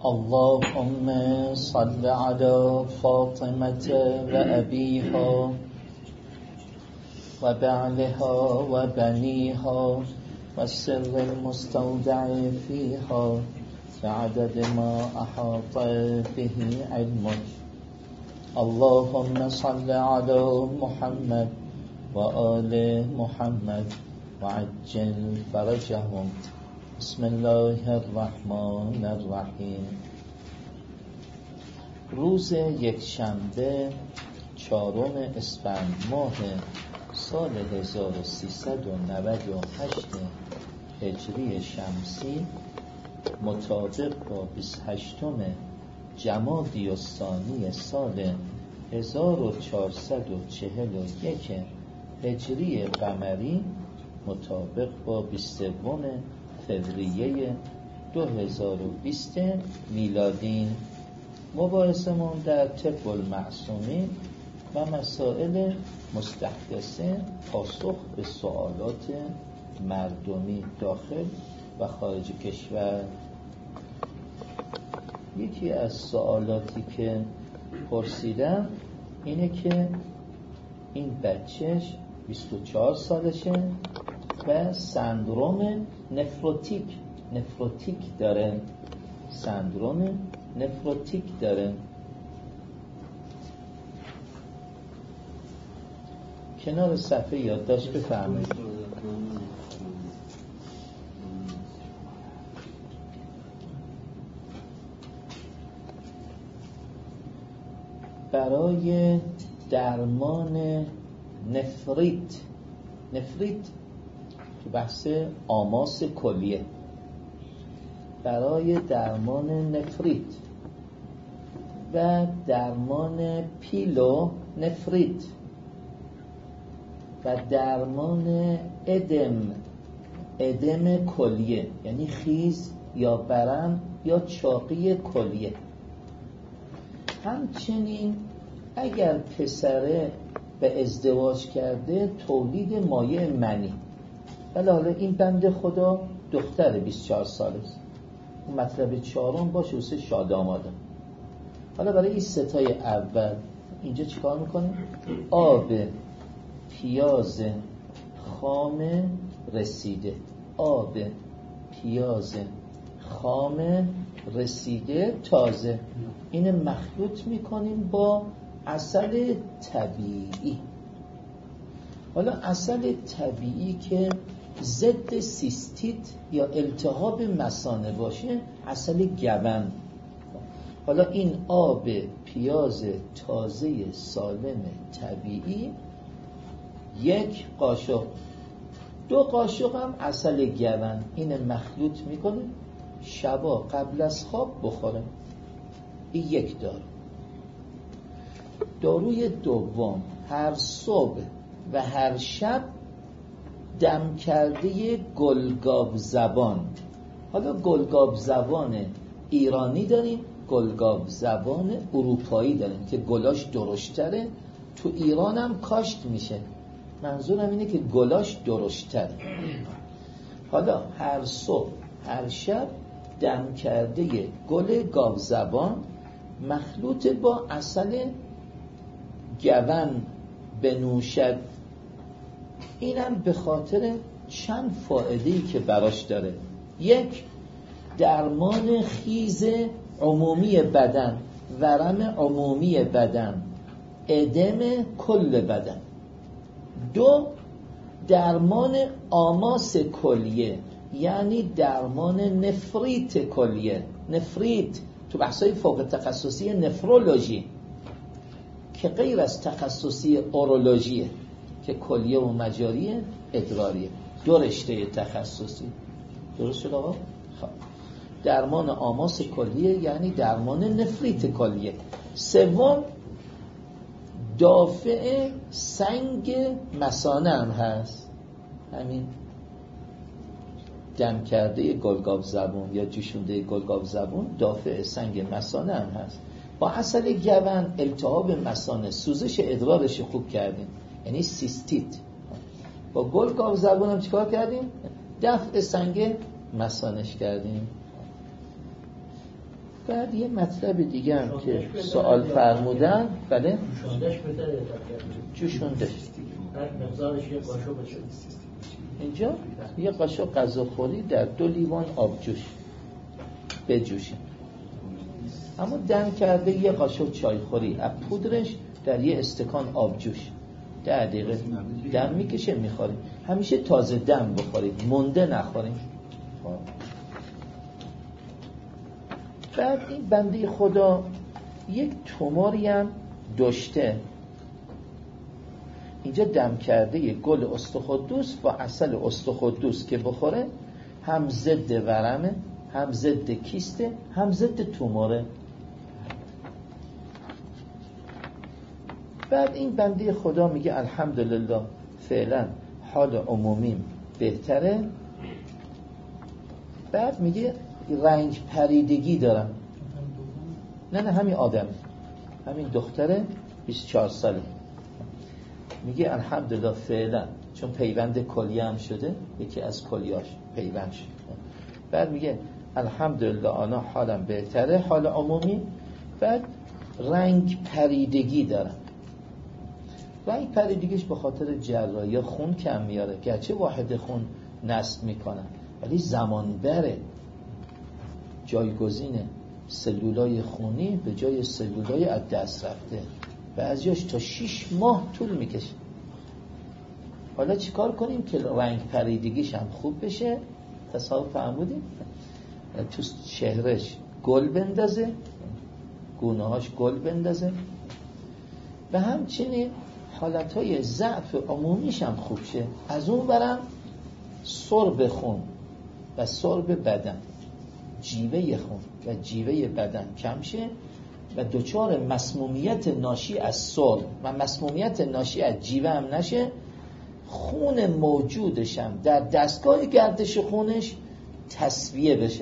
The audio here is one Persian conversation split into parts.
اللهم صل على فاطمة وأبيها وبعلها وبنيها والسر المستودع فيها بعدد ما أحاط به علمك. اللهم صل على محمد وآل محمد وعجل فرجهم. بسم الله الرحمن الرحیم. روز یکشنبه 4 اسفند ماه سال 1398 هجری شمسی مطابق با 28 جمادی الثانی سال 1441 هجری قمری مطابق با 23 فوریه 2020 میلادی. مباحثمون در طب المعصومین و مسائل مستحدثه، پاسخ به سوالات مردمی داخل و خارج کشور. یکی از سوالاتی که پرسیدم اینه که این بچهش 24 سالشه و سندروم نفروتیک داره. سندروم نفروتیک داره. کنار صفحه یادداشت بفرمایید. برای درمان نفریت تو بحث آماس کلیه، برای درمان نفریت و درمان پیلو نفریت و درمان ادم کلیه، یعنی خیز یا برم یا چاقی کلیه. همچنین اگر پسره به ازدواج کرده تولید مایع منی، ولی حالا این بنده خدا دختر 24 ساله است، اون مطلب 4 باشه واسه شاد آماده. حالا برای این ستای اول اینجا چیکار میکنیم؟ آب پیاز خام رسیده، آب پیاز خام رسیده تازه، اینو مخلوط میکنیم با عسل طبیعی. حالا عسل طبیعی که ضد سیستیت یا التهاب مثانه باشه، عسل گون. حالا این آب پیاز تازه سالم طبیعی 1 قاشق، 2 قاشق هم عسل گون، این مخلوط میکنه شبا قبل از خواب بخوره. این 1 دارو. داروی دوم، هر صبح و هر شب دم کرده گلگاو زبان. حالا گلگاو زبان ایرانی داریم، گلگاو زبان اروپایی داریم که گلاش درشتره، تو ایران هم کاشت میشه. منظورم اینه که گلاش درشتره. حالا هر صبح هر شب دم کرده گل گاو زبان مخلوط با عسل گون بنوشد. اینم به خاطر چند فایده‌ای که براش داره. 1 درمان خیز عمومی بدن، ورم عمومی بدن، ادم کل بدن. 2 درمان آماس کلیه، یعنی درمان نفریت کلیه. نفریت تو بحثای فوق تخصصی نفرولوژی که غیر از تخصصی اورولوژیه که کلیه و مجاری ادراریه، 2 رشته تخصصی. درست شد آقا؟ خب درمان آماس کلیه یعنی درمان نفریت کلیه. 3 دافع سنگ مثانه هم هست، همین دم کرده گلگاو زبون یا جوشونده گلگاو زبون دافع سنگ مثانه هم هست. با عسل گون التهاب مثانه، سوزش ادرارش خوب کردیم، یعنی سیستیت. با گلگاو زبون هم چیکار کردیم؟ دفع سنگ مثانش کردیم. بعد یه مطلب دیگه هم که سوال فرمودن، بله جوشوندش بهتره، جوشوندش هر مقدارش یه قاشق بشه. اینجا یه قاشق غذاخوری در 2 لیوان آبجوش بجوشیم، اما دم کرده یه قاشق چایخوری از پودرش در یه استکان آبجوش 10 دقیقه دم میکشه میخوریم. همیشه تازه دم بخوریم، مونده نخوریم. بعد این بنده خدا یک توماری هم داشته، اینجا دم کرده یه گل استخدوس با عسل استخدوس که بخوره هم ضد ورمه، هم ضد کیسته، هم ضد توماره. بعد این بنده خدا میگه الحمدلله فعلا حال عمومیم بهتره. بعد میگه رنگ پریدگی دارم. نه همین آدم، همین دختره 24 ساله، میگه الحمدلله فعلا، چون پیوند کلیه هم شده، یکی از کلیاش پیوند شده. بعد میگه الحمدلله آنا حالم بهتره، حال عمومی. بعد رنگ پریدگی دارم. رنگ پریدگیش به خاطر جراحی خون کم میاره، گرچه واحد خون نصب میکنن ولی زمان بره، جایگزین سلولای خونی به جای سلولای از دست رفته، بعضیاش تا 6 ماه طول میکشه. حالا چیکار کنیم که رنگ پریدگیش هم خوب بشه؟ تصور فرمودیم تو چهرش گل بندازه، گونه‌هاش گل بندازه، و همچنین حالتهای ضعف عمومیش هم خوب شه. از اون برم سرب خون و سرب بدن، جیوه خون و جیوه بدن کم شه و دچار مسمومیت ناشی از سرب و مسمومیت ناشی از جیوه هم نشه. خون موجودش هم در دستگاه گردش خونش تصفیه بشه،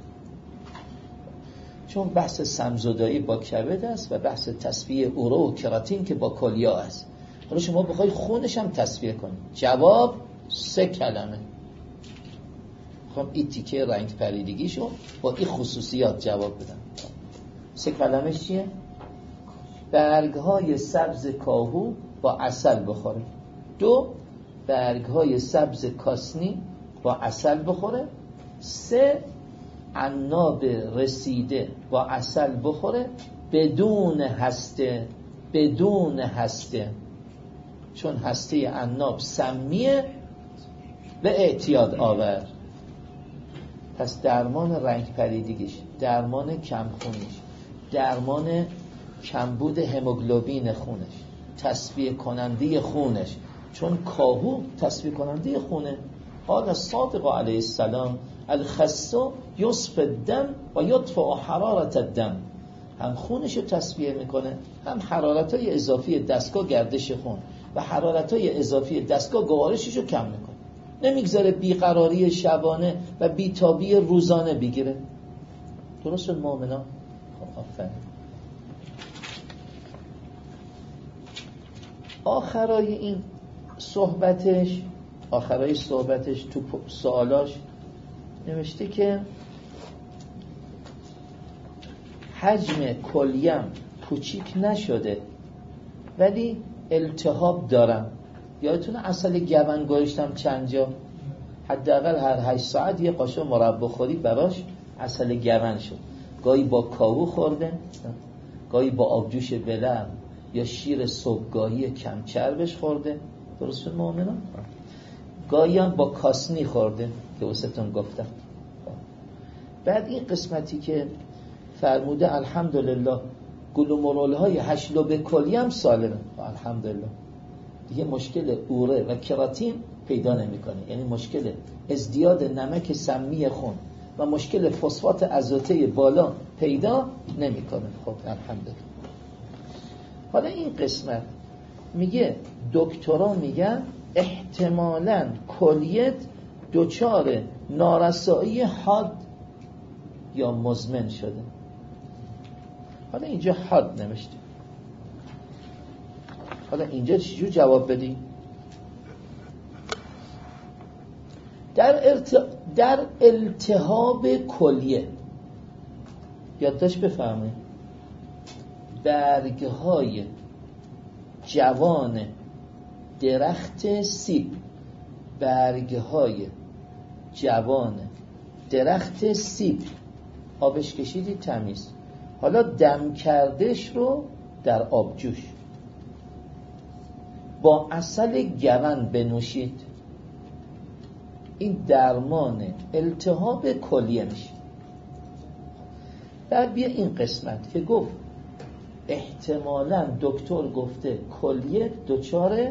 چون بحث سمزدایی با کبد است و بحث تصفیه اورو و کراتین که با کلیا است. حالا شما بخوای خونش هم تصفیه کنید، جواب 3 کلمه. خب این تیکه رنگ پریدگیشو با این خصوصیات جواب بدم. 3 کلمش چیه؟ برگ‌های سبز کاهو با عسل بخوره. 2 برگ‌های سبز کاسنی با عسل بخوره. 3 عناب رسیده با عسل بخوره بدون هسته، بدون هسته، چون هسته عناب سمیه و اعتیاد آور. پس درمان رنگ پریدگیش، درمان کمخونیش، درمان کمبود هموگلوبین خونش، تصفیه کننده خونش، چون کاهو تصفیه کننده خونه. قال الصادق علیه السلام الخسو یصفی الدم و یطفئ حرارت الدم. هم خونش رو تصفیه میکنه، هم حرارت‌های اضافی دستگاه گردش خون و حرارت‌های اضافی دستگاه گوارشش رو کم میکنه. نمیگذاره بیقراری شبانه و بیتابی روزانه بگیره. درست شد مؤمنان؟ خب آفرین. آخرای صحبتش تو سوالاش نوشته که حجم کلیم کوچیک نشده ولی التهاب دارم. یادتونه عسل گون گوشتم چند جا؟ حداقل هر 8 ساعت یه قاشق مربا خوری براش عسل گون شد. گاهی با کاهو خورده، گاهی با آبجوش بلرم یا شیر صبحگاهی کم چربش خورده. درست مؤمنان؟ گاهی هم با کاسنی خورده که واسهتون گفتم. بعد این قسمتی که فرموده الحمدلله گلومرول های 8 لوب کلی هم سالمه، الحمدلله دیگه مشکل اوره و کراتین پیدا نمیکنه، یعنی مشکل ازدیاد نمک سمی خون و مشکل فسفات آزوته بالا پیدا نمیکنه. خب الحمدلله. حالا این قسمت میگه دکترها میگن احتمالاً کلیت دچار نارسایی حاد یا مزمن شده. حالا اینجا حاد نوشته، حالا اینجا چجور جواب بدی؟ در التهاب کلیه یادداشت بفرمایید. برگهای جوان درخت سیب، برگهای جوان درخت سیب آبش کشیدید تمیز، حالا دم کردش رو در آبجوش با عسل گون بنوشید. این درمان التهاب کلیه میشه. بعد بیا این قسمت که گفت احتمالاً دکتر گفته کلیه دچار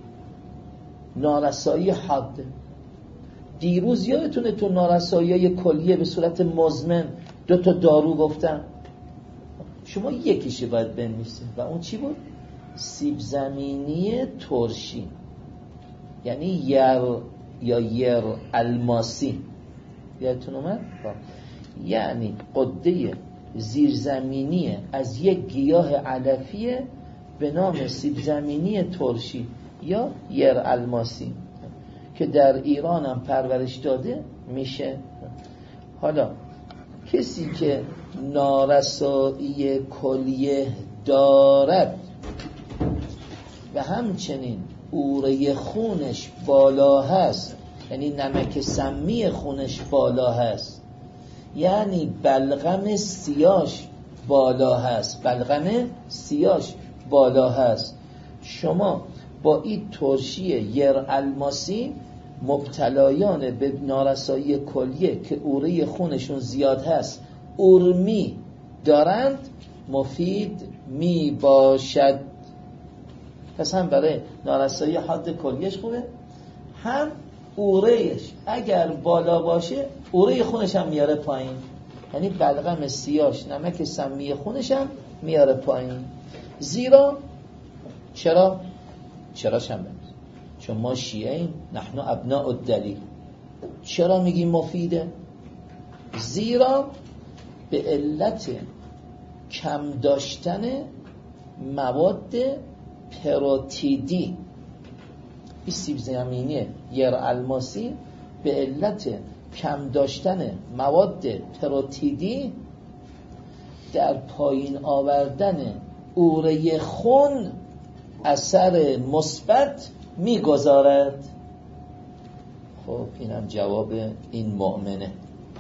نارسایی حاده. دیروز یادتونه تو نارسایی کلیه به صورت مزمن 2 تا دارو گفتم، شما یکیشو باید بنویسید و اون چی بود؟ سیب زمینی ترشی، یعنی یر الماسی. یادتون اومد؟ یعنی قده زیرزمینی از یک گیاه علفیه به نام سیب زمینی ترشی یا یر الماسی که در ایران هم پرورش داده میشه. حالا کسی که نارسایی کلیه دارد و همچنین اوره خونش بالا هست، یعنی نمک سمی خونش بالا هست، یعنی بلغم سیاش بالا هست، بلغم سیاش بالا هست، شما با این ترشی یر الماسی مبتلایان به نارسایی کلیه که اوره خونشون زیاد هست اورمی دارند مفید می باشد. پس هم برای نارسایی حاد کلیهش خوبه، هم اورهش اگر بالا باشه اوره خونش هم میاره پایین، یعنی بلغم سیاش نمک سمی خونش هم میاره پایین. زیرا چراش هم بمید. چون ما شیعه ایم، نحن ابناء الدلیل. چرا میگیم مفیده؟ زیرا به علت کم داشتن مواد پروتیدی، این سیب زمینی یر الماسی به علت کم داشتن مواد پروتیدی در پایین آوردن اوره خون اثر مثبت میگذارد. خب اینم جواب این مؤمنه.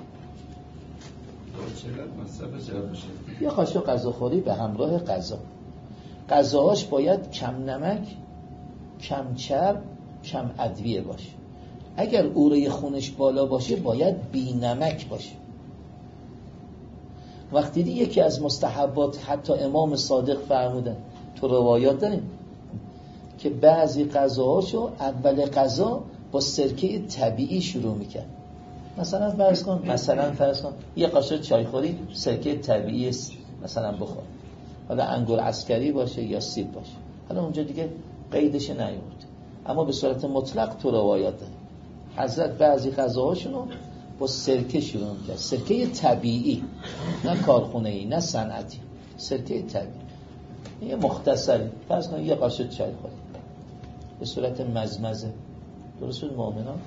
یا قاشق غذاخوری به همراه غذا. غذاهاش باید کم نمک، کم چرب، کم ادویه باشه. اگر اوره خونش بالا باشه باید بی نمک باشه. وقتی دیدی یکی از مستحبات حتی امام صادق فرمودن، تو روایات داریم که بعضی غذاهاشو اول غذا با سرکه طبیعی شروع میکرد. مثلا فرض کن یه قاشق چایخوری سرکه طبیعی مثلا بخور، حالا انگور عسکری باشه یا سیب باشه، حالا اونجا دیگه قیدش نیورد، اما به صورت مطلق تو روایات داریم حضرت بعضی غذاهاشونو با سرکه شروع میکرد، سرکه طبیعی، نه کارخونه‌ای نه صنعتی، سرکه طبیعی. یه مختصری فرض کن یه قاشق چای خوری به صورت مزمزه، درست بود مؤمنان؟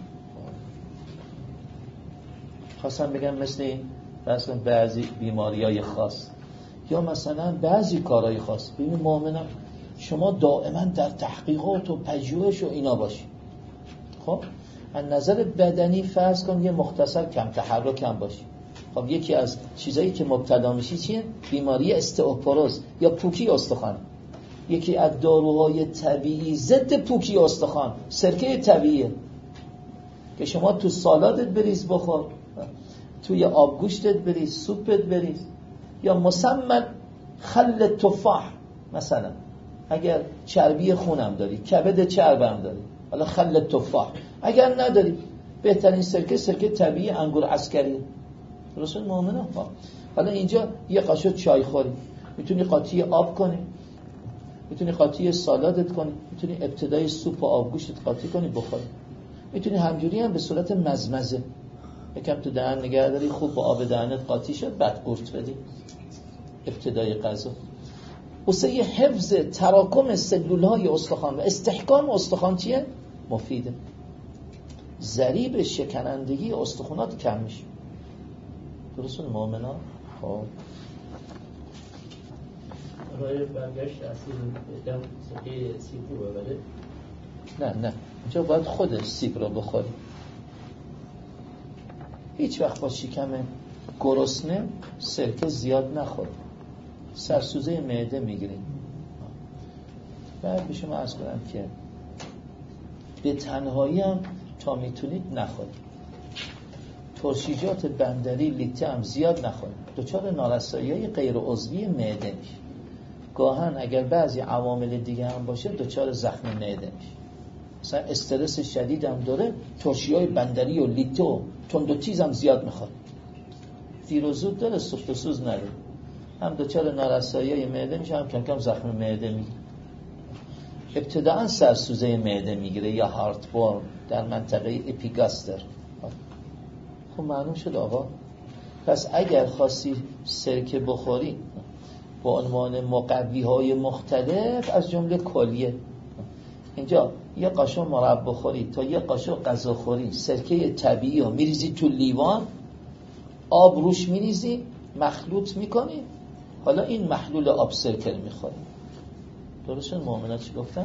خواستم بگم مثل این فرض کن بعضی بیماریای خاص یا مثلا بعضی کارهای خاص. ببین مؤمنان شما دائما در تحقیقات و پژوهش و اینا باشی. خب از نظر بدنی فرض کن یه مختصر کم تحرک هم باشی. خب یکی از چیزایی که مبتلا میشی چیه؟ بیماری استئوپوروز یا پوکی استخوان. یکی از داروهای طبیعی ضد پوکی استخوان سرکه طبیعیه که شما تو سالادت بریز بخور، توی آبگوشتت بریز، سوپت بریز، یا مسمن خل تفاح مثلا اگر چربی خونم داری، کبد چربم داری، حالا خل تفاح. اگر نداری بهترین سرکه طبیعی انگور عسکری. رسول مؤمنه. حالا اینجا یه قاشق چای خوری، میتونی قاطی آب کنی، میتونی قاطی سالادت کنی، میتونی ابتدای سوپ و آبگوشت قاطی کنی بخوری، میتونی همجوری هم به صورت مزمزه یکم تو دهن نگه داری، خوب با آب دهنت قاطی شد بعد قورت بدی ابتدای غذا. واسه حفظ تراکم سلول‌های استخوان و استحکام استخوان چیه؟ مفیده. ضریب شکنندگی استخوانات کم میشه. درستون مؤمنان؟ خب برای برگشت اصلی دم سکه سیب رو ببره؟ نه اینجا باید خود سیب رو بخوری. هیچ وقت با شکم گرسنه سرکه زیاد نخور، سرسوزه معده میگیریم. بعد به شما عرض کنم که به تنهایی هم تا میتونید نخورید. ترشیجات بندری، لیته هم زیاد نخورید، دچار نارسایی غیر عضوی معده میشه. گاهن اگر بعضی عوامل دیگه هم باشه دچار زخم معده میشه. مثلا استرس شدید هم داره، ترشیهای بندری و لیته و تند و تیز هم زیاد میخواد. دیر و زود داره، سوخت و سوز نداره، هم دچار نارسایی معده میشه، هم کم کم زخم معده میگیره. ابتداعا سرسوزه معده میگیره یا هارتبورن در منطقه اپیگاستر. خب معلوم شد آقا. پس اگر خواستی سرکه بخوری با عنوان مقوی های مختلف از جمله کلیه، اینجا یه قاشق مربا بخوری تا یه قاشق غذا خوری، سرکه طبیعی رو میریزی تو لیوان، آب روش میریزی، مخلوط میکنی، حالا این محلول آب سرکه میخوری. درسته مؤمنات چی گفتن؟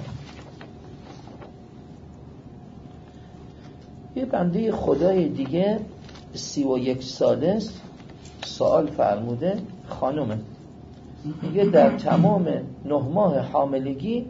یه بنده خدای دیگه 31 ساله سوال فرموده، خانومه، میگه در تمام 9 ماه حاملگی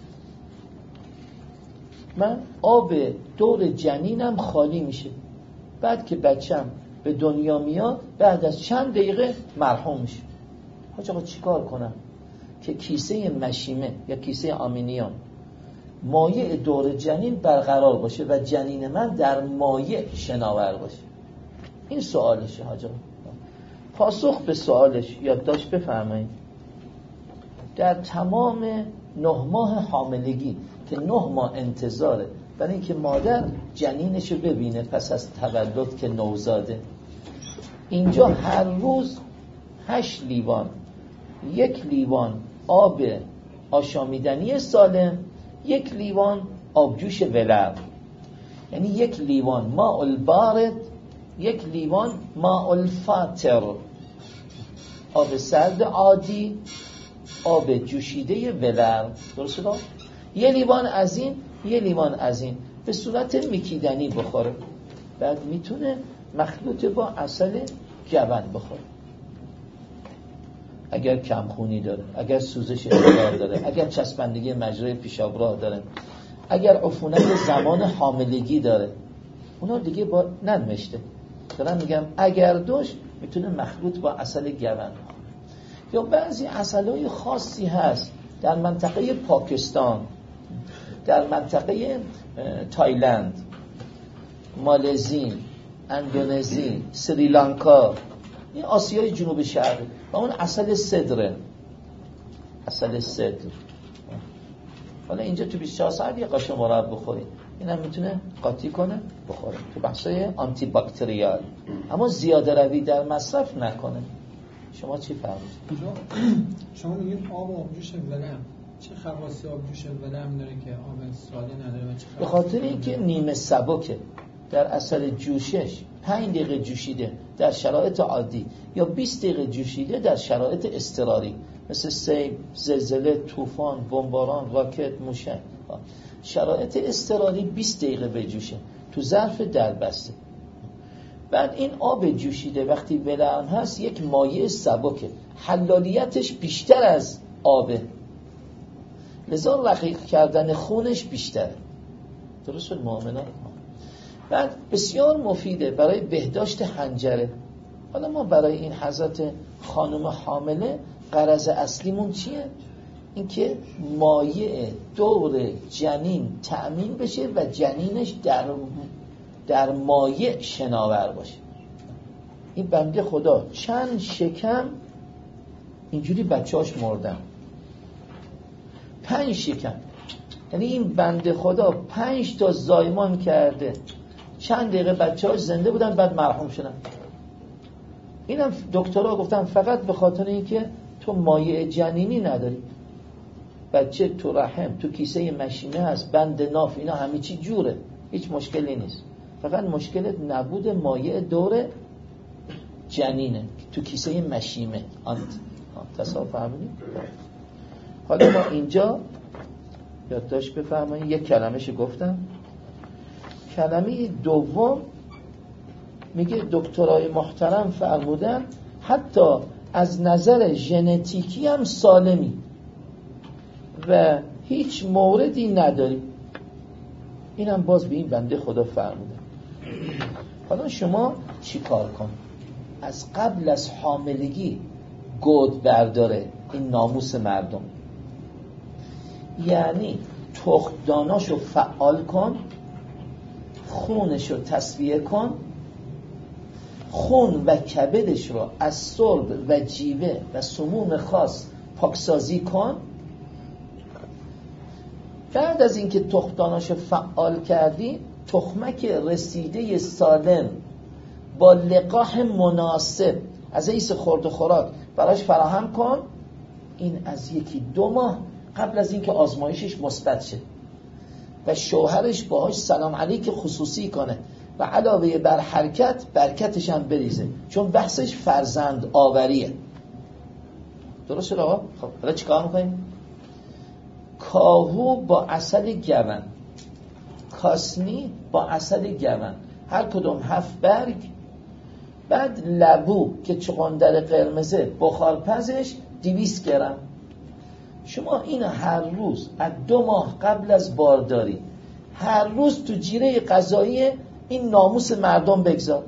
من آب دور جنینم خالی میشه، بعد که بچم به دنیا میاد بعد از چند دقیقه مرحوم میشه. حاج آقا چیکار کنم که کیسه مشیمه یا کیسه آمینیوم مایع دور جنین برقرار باشه و جنین من در مایع شناور باشه؟ این سوالشه حاج آقا. پاسخ به سوالش یادداشت بفرمایید. در تمام 9 ماه حاملگی که 9 ماه انتظاره برای اینکه مادر جنینشو ببینه پس از تولد که نوزاده، اینجا هر روز 8 لیوان، 1 لیوان آب آشامیدنی سالم، 1 لیوان آبجوش ولر، یعنی 1 لیوان ماء البارد، 1 لیوان ماء الفاتر، آب سرد عادی، آب جوشیده ولر. درسته؟ 1 لیوان از این، 1 لیوان از این به صورت میکیدنی بخوره. بعد میتونه مخلوط با عسل جون بخوره. اگر کمخونی داره، اگر سوزش ادرار داره، اگر چسبندگی مجرای پیشاب راه داره، اگر عفونت زمان حاملگی داره، اونا دیگه با ننوشته دارن میگم اگر داشت میتونه مخلوط با عسل جون بخوره. یا بعضی عسل‌های خاصی هست در منطقه پاکستان، در منطقه تایلند، مالزی، اندونزی، سریلانکا، این آسیای جنوب شرقی، و اون عسل سدره، عسل سدر. حالا اینجا تو 24 ساعت یه قاشق مربا بخوری، این هم میتونه قاطی کنه بخوره تو بحثای آنتی باکتریال، اما زیاده روی در مصرف نکنه. شما چی فرمودید؟ شما میگید آب آبجوش ولم، چه خواصی آبجوش ولم داره که آب ساده نداره و چه؟ به خاطر اینکه نیمه سبکه، در اثر جوشش 5 دقیقه جوشیده در شرایط عادی یا 20 دقیقه جوشیده در شرایط اضطراری مثل سیل، زلزله، طوفان، بمباران، راکت، موشک، شرایط اضطراری 20 دقیقه بجوشه تو ظرف دربسته. بعد این آب جوشیده وقتی ولرم هست یک مایع سبکه، حلالیتش بیشتر از آبه، لذا رقیق کردن خونش بیشتره. درست شد مؤمنان؟ بعد بسیار مفیده برای بهداشت حنجره. حالا ما برای این حضرت خانم حامله غرض اصلیمون چیه؟ اینکه مایع دور جنین تأمین بشه و جنینش در مایع شناور باشه. این بنده خدا چند شکم اینجوری بچه‌هاش مردن، 5 شکم، یعنی این بنده خدا 5 تا زایمان کرده، چند دقیقه بچه‌هاش زنده بودن بعد مرحوم شدن. اینم دکترها گفتن فقط به خاطر اینکه تو مایع جنینی نداری، بچه تو رحم، تو کیسه مشیمه هست، بند ناف، اینا همه چی جوره، هیچ مشکلی نیست، فقط مشکلت نبود مایع دور جنینه تو کیسه مشیمه تصور فهمیدید؟ حالا ما اینجا یادداشت بفرمایید، یک کلمه‌شو گفتم. کلمه دوم میگه دکترای محترم فرمودن حتی از نظر ژنتیکی هم سالمی و هیچ موردی نداری. اینم باز به این بنده خدا فرمودن. حالا شما چی کار کن؟ از قبل از حاملگی گود برداره این ناموس مردم، یعنی تخمداناشو فعال کن، خونشو تصفیه کن، خون و کبدش رو از صلب و جیوه و سموم خاص پاکسازی کن. بعد از اینکه تخمداناشو فعال کردی، تخمک رسیده سالم با لقاح مناسب از حیث خورد و خوراک براش فراهم کن. این از 1-2 ماه قبل از اینکه آزمایشش مثبت شه و شوهرش باهاش سلام علیک خصوصی کنه و علاوه بر حرکت برکتش هم بریزه، چون بحثش فرزند آوریه. درست شد آقا؟ خب حالا چیکار میکنیم؟ کاهو با عسل گون، کاسنی با عسل گون، هر کدوم 7 برگ. بعد لبو که چغندر قرمزه بخارپزش 200 گرم. شما این هر روز از 2 ماه قبل از بارداری هر روز تو جیره غذایی این ناموس مردم بگذار.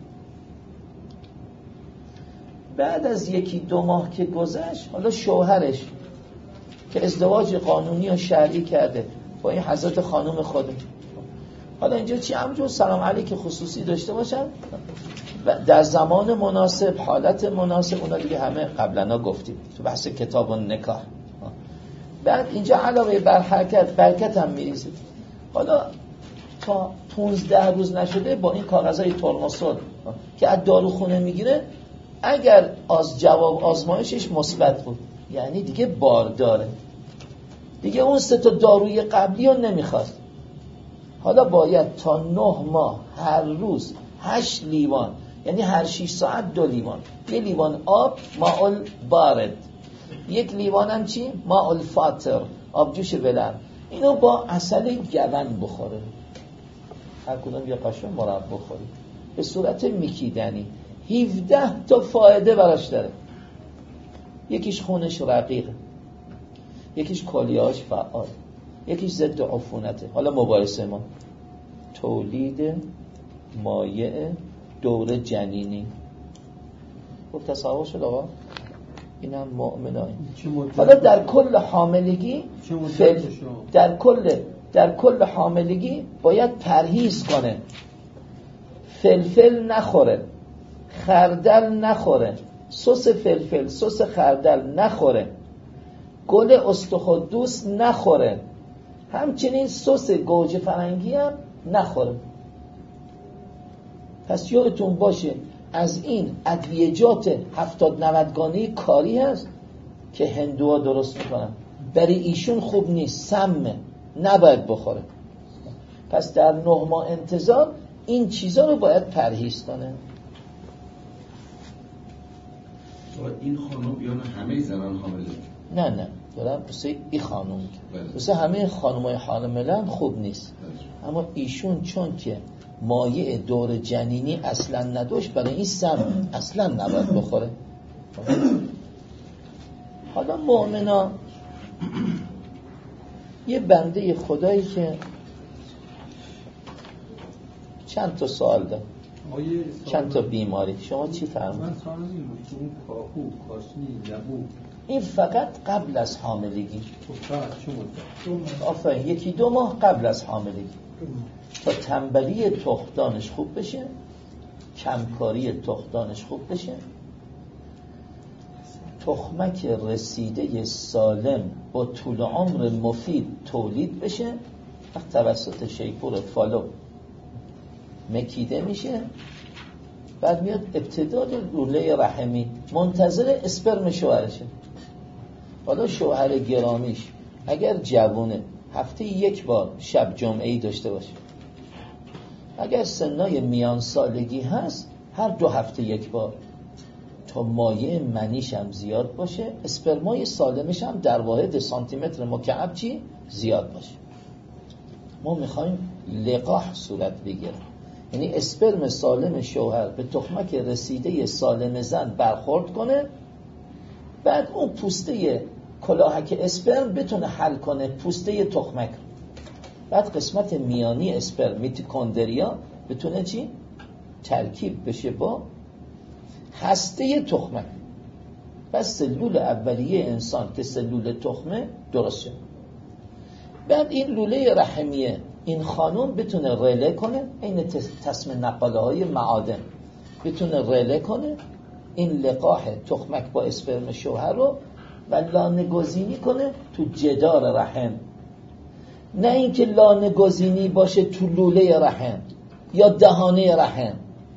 بعد از 1-2 ماه که گذشت، حالا شوهرش که ازدواج قانونی و شرعی کرده با این حضرت خانم خودم، حالا اینجا چی؟ همجور سلام علیک خصوصی داشته باشن و در زمان مناسب، حالت مناسب، اونا دیگه همه قبلنا گفتیم تو بحث کتاب و نکاح. بعد اینجا علاوه بر حرکت برکت هم میریزه. حالا تا 15 روز نشده با این کاغذهای ترماسول که از داروخونه میگیره، اگر از جواب آزمایشش مثبت بود یعنی دیگه بارداره، دیگه اون 3 تا داروی قبلی رو نمیخواد. حالا باید تا 9 ماه هر روز 8 لیوان، یعنی هر 6 ساعت 2 لیوان، 1 لیوان آب ماء بارد، 1 لیوان هم چی؟ ماء فاتر، آبجوش ولرم، اینو با عسل گون بخوره. هر کدوم یه قاشق مربا بخوری به صورت میکیدنی. 17 تا فایده براش داره. یکیش خونش رقیقه، یکیش کلیه‌اش فعال، یکیش ضد عفونته. حالا مباحثه ما تولید مایع دور جنینی. گفت تصور شد آقا؟ اینم مؤمنایی. حالا در کل حاملگی در کل حاملگی باید پرهیز کنه. فلفل نخوره، خردل نخوره، سس فلفل، سس خردل نخوره، گل استخوان نخوره، همچنین سس گوجه فرنگی هم نخوره. پس یادتون باشه از این ادویجات 70-90 گانه کاری هست که هندوها درست میکنن، برای ایشون خوب نیست، سمه، نباید بخوره. پس در 9 ماه انتظار این چیزا رو باید پرهیز کنه. این خانم یا همه زنان حامله؟ نه دارم واسه این خانم، واسه همه خانمای حامله خوب نیست، اما ایشون چون که مایع دور جنینی اصلا نداشت، برای این سم اصلا نباید بخوره. حالا مؤمنا یه بنده خدایی که چند تا سوال داره، چند تا بیماری. شما چی فرمایید؟ من سوال این بود که اون کاهو، کاسنی، لبو این فقط قبل از حاملگی. فقط چه آفرین، 1-2 ماه قبل از حاملگی تا تنبلی تخمدانش خوب بشه، کمکاری تخمدانش خوب بشه، تخمک رسیده سالم با طول عمر مفید تولید بشه، وقت توسط شیپور فالو مکیده میشه، بعد میاد ابتدای لوله رحمی، منتظر اسپرم شوهرشه. حالا شوهر گرامیش اگر جوونه هفته 1 بار شب جمعه‌ای داشته باشه، اگر سنای میان سالگی هست هر 2 هفته 1 بار، تا مایع منیش هم زیاد باشه، اسپرمای سالمش هم در واحد سانتیمتر مکعب چی؟ زیاد باشه. ما میخوایم لقاح صورت بگیره، یعنی اسپرم سالم شوهر به تخمک رسیده سالم زن برخورد کنه، بعد اون پوسته کلاهک اسپرم بتونه حل کنه پوسته تخمک، بعد قسمت میانی اسپرم میتوکندریا بتونه چی؟ ترکیب بشه با هسته تخمک، پس سلول اولیه انسان که سلول تخمه درست شد. بعد این لوله رحمیه این خانم بتونه ریله کنه، این تسمه نقاله های معادن بتونه ریله کنه این لقاح تخمک با اسپرم شوهر رو و لانه گزینی کنه تو جدار رحم، نه اینکه لانه گزینی باشه تو لوله رحم یا دهانه رحم،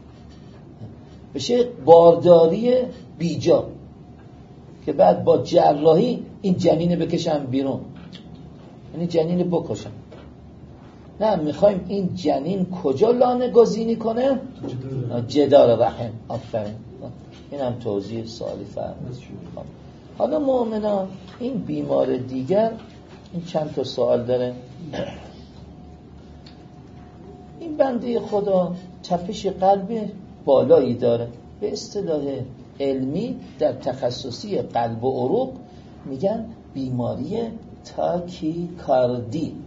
بشه بارداری بیجا که بعد با جراحی این جنین بکشن بیرون، یعنی جنین بکشن. نه، میخوایم این جنین کجا لانه گزینی کنه؟ جدار رحم. آفرین، این هم توضیح سوالی فرمود. حالا مؤمنان این بیمار دیگر این چند تا سوال داره. این بنده خدا تپش قلب بالایی داره، به اصطلاح علمی در تخصصی قلب و عروق میگن بیماری تاکیکاردی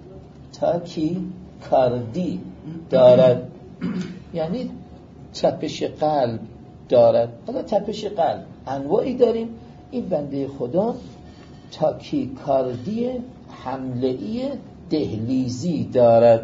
دارد، یعنی تپش قلب دارد. حالا تپش قلب انواعی داریم. این بنده خدا تاکیکاردی حمله‌ای دهلیزی دارد.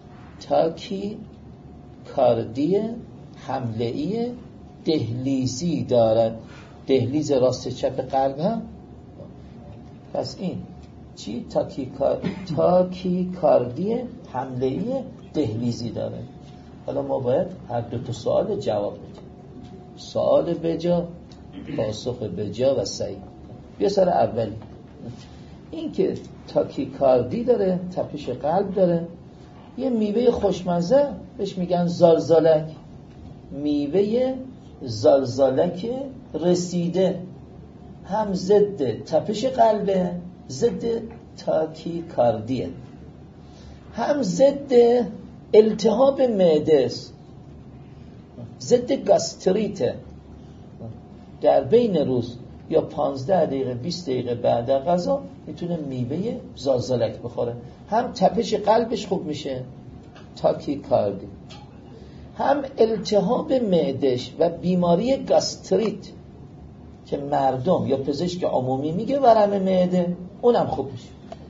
تاکیکاردی حمله‌ای دهلیزی دارد. دهلیز راست چپ قلب هم. پس این چی؟ تاکیکاردی حمله‌ای دهلیزی داره. حالا ما باید هر دو تا سوال جواب بدیم. سوال بجا، پاسخ بجا و صحیح. بیا سر اولی. این که تاکیکاردی داره، تپش قلب داره، یه میوه خوشمزه بهش میگن زالزالک. میوه زالزالک رسیده، هم ضد تپش قلبه، ضد تاکیکاردیه، هم ضد التهاب معده است، ضد گاستریته. در بین روز یا 15 دقیقه 20 دقیقه بعد از غذا میتونه میوه زالزالک بخوره، هم تپش قلبش خوب میشه، تاکیکاردی، هم التهاب معدهش و بیماری گاستریت که مردم یا پزشک عمومی میگه ورم معده، اونم خوب میشه.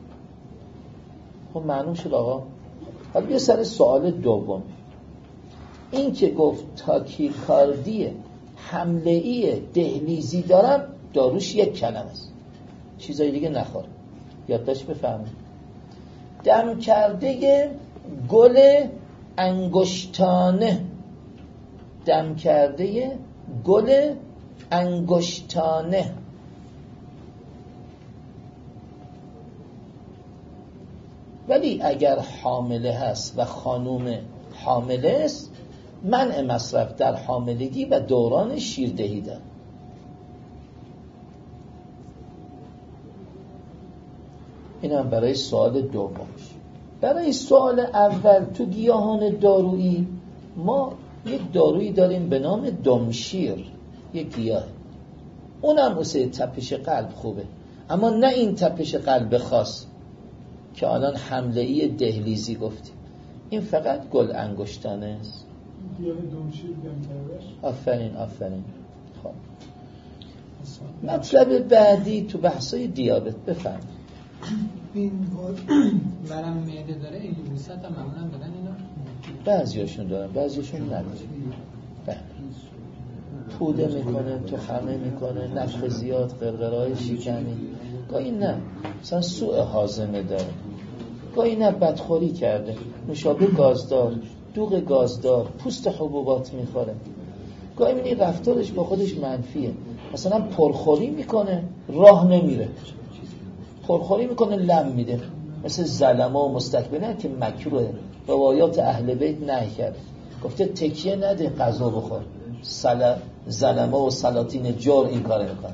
خب معلوم شد آقا. حالا بیا سر سوال دوم. این که گفت تاکیکاردی حمله‌ای دهلیزی دارم، داروش یک کلمه است، چیزای دیگه نخوره. یادداشت بفرمایید. دم کرده گل انگشتانه، دم کرده گل انگشتانه. ولی اگر حامله هست و خانوم حامله است، منع مصرف در حاملگی و دوران شیردهی دارد. این هم برای سوال دومش. برای سوال اول، تو گیاهان دارویی ما یک دارویی داریم به نام دمشیر، یک گیاه، اونم واسه تپش قلب خوبه، اما نه این تپش قلب خاص که الان حمله‌ای دهلیزی گفتیم. این فقط گل انگشتانه است. گیاه دمشیر بهم. آفرین آفرین. خب مطلب بعدی تو بحثای دیابت بفهم. این ورم معده داره، ایلیوست هم معمولا بدن اینا؟ بعضیاشون دارن، بعضیاشون ندارن. پوده میکنه، تو خمه میکنه، نفخ زیاد، قرقرهای شکمی، گاهی نه مثلا سوء هاضمه داره، گاهی نه بدخوری کرده، نوشابه گازدار، دوغ گازدار، پوست حبوبات میخوره، گاهی میبینی رفتارش با خودش منفیه، مثلا پرخوری میکنه راه نمیره، پرخوری میکنه لم میده، مثل ظلمه و مستکبرین که مکروه، روایات اهل بیت نهی کرده، گفته تکیه نده غذا بخور، زلمه و سلاطین جور این کار میکنن.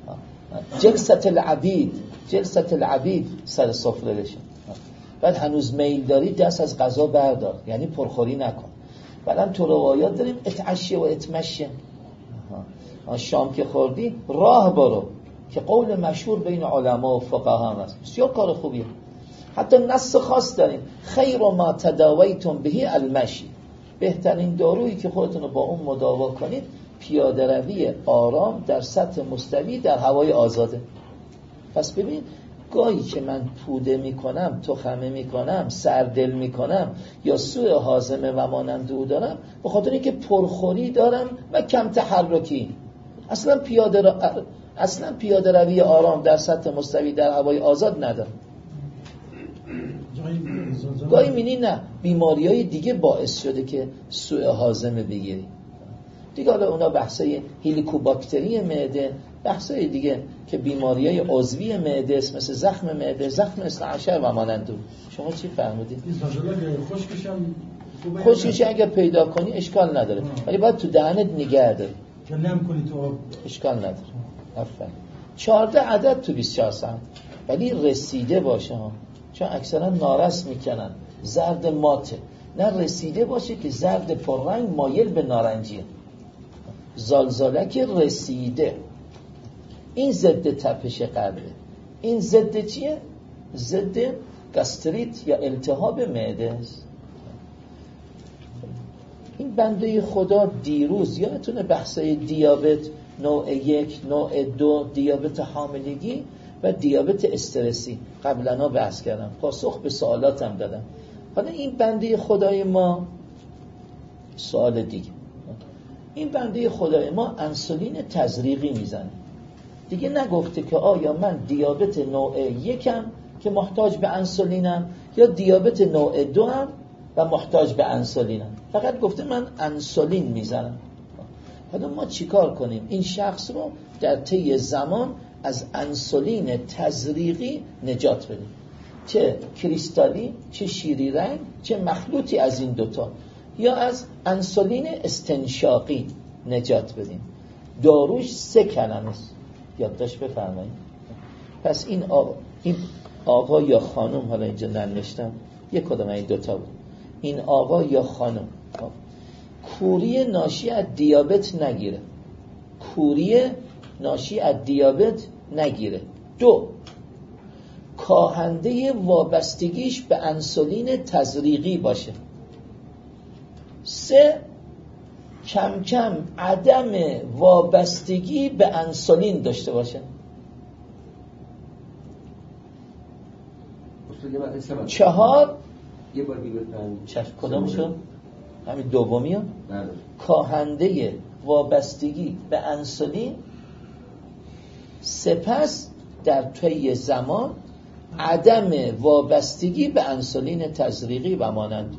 جلسة العبید سر سفره بشه. بعد هنوز میل داری دست از غذا بردار، یعنی پرخوری نکن. بعدم تو روایات داریم اتعشی و اتمشه، شام که خوردی راه برو، که قول مشهور بین علما و فقها هم هست، بسیار کار خوبیه. حتی نص خاص داریم خیر ما تداویتم بهی المشی، بهترین دارویی که خودتون رو با اون مداوا کنید پیاده روی آرام در سطح مستوی در هوای آزاده. پس ببین گاهی که من توده میکنم، تخمه میکنم، سردل میکنم یا سوء هاضمه و مانند او دارم، به خاطر اینکه پرخوری دارم و کم تحرکی. اصلا پیاده روی آرام در سطح مستوی در هوای آزاد ندارم. گاهی می‌بینی نه، بیماری‌های دیگه باعث شده که سوء هاضمه بگیری دیگه. حالا اونا بحثای هلیکوباکتری معده، بحثای دیگه که بیماری‌های عضوی معده است، مثل زخم معده، زخم 12 و مانند اون. شما چی فرمودید؟ خشکش اگه پیدا کنی اشکال نداره، ولی باید تو دهنت نگه داری که نم کنی تو آب، اشکال نداره. آفرین. 14 عدد تو 24 ساعت، ولی رسیده باشه ها، چون اکثرا نارس میکنن، زرد ماته، نه رسیده باشه که زرد پررنگ مایل به نارنجیه. زالزالک رسیده، این ضد تپش قلبه. این ضد چیه؟ ضد گاستریت یا التهاب معده است. این بنده خدا دیروز یادتونه بحثای دیابت نوع 1، نوع 2، دیابت حاملگی و دیابت استرسی قبلا بحث کردم، پاسخ به سوالاتم دادم. حالا این بنده خدای ما، سوال دیگه، این بنده خدای ما انسولین تزریقی میزنه دیگه. نگفته که آیا من دیابت نوع 1 که محتاج به انسولینم یا دیابت نوع 2 و محتاج به انسولینم، فقط گفته من انسولین میزنم. حالا ما چیکار کنیم این شخص رو در طی زمان از انسولین تزریقی نجات بدیم، چه کریستالی، چه شیری رنگ، چه مخلوطی از این دوتا، یا از انسولین استنشاقی نجات بدیم. داروش 3 کلمه است، یادداشت بفرمایید. پس این آقا یا خانم، حالا اینجا ننوشتم، یک کدام این دوتا بود، این آقا یا خانم کوری ناشی از دیابت نگیره، کوری ناشی از دیابت نگیره. 2 کاهنده وابستگیش به انسولین تزریقی باشه. 3 کم کم عدم وابستگی به انسولین داشته باشه. 4 یه بار دیگه بفرمایید. کدام شد؟ همین دومی ها؟ کاهنده وابستگی به انسولین، سپس در طی زمان عدم وابستگی به انسولین تزریقی و مانند.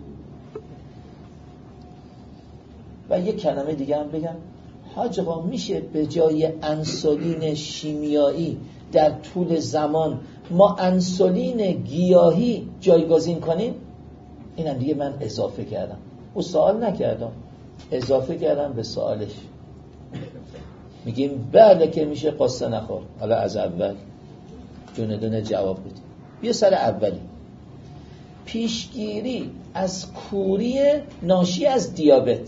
و یک کلمه دیگه هم بگم، حاج آقا میشه به جای انسولین شیمیایی در طول زمان ما انسولین گیاهی جایگزین کنیم؟ اینم دیگه من اضافه کردم، او سوال نکردم، اضافه کردم به سوالش. میگیم بله که میشه قصه نخور. حالا از اول دونه دونه جواب بدیم. بیا سر اولی، پیشگیری از کوری ناشی از دیابت.